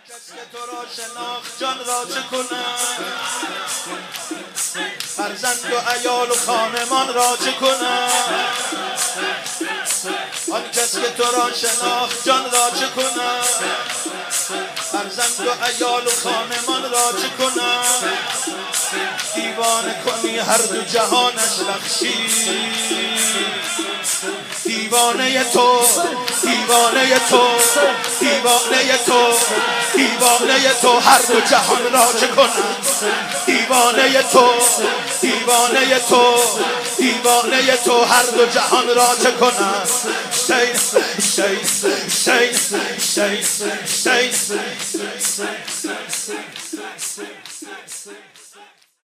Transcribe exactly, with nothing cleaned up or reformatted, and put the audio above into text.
کس که تو را شناخت جان را چه کنم، فرزند و عیال و خانمان را چه کنم. آن کس که تو را شناخت جان را چه کنم، فرزند و عیال و خانمان را چه کنم. دیوانه کنی هر دو جهانش بخشی، دیوانه تو دیوانه تو دیوانه تو دیوانه تو هر دو جهان را چه کنم. دیوانه تو دیوانه تو دیوانه تو هر دو جهان را چه کنم. شین شین شین شین شین شین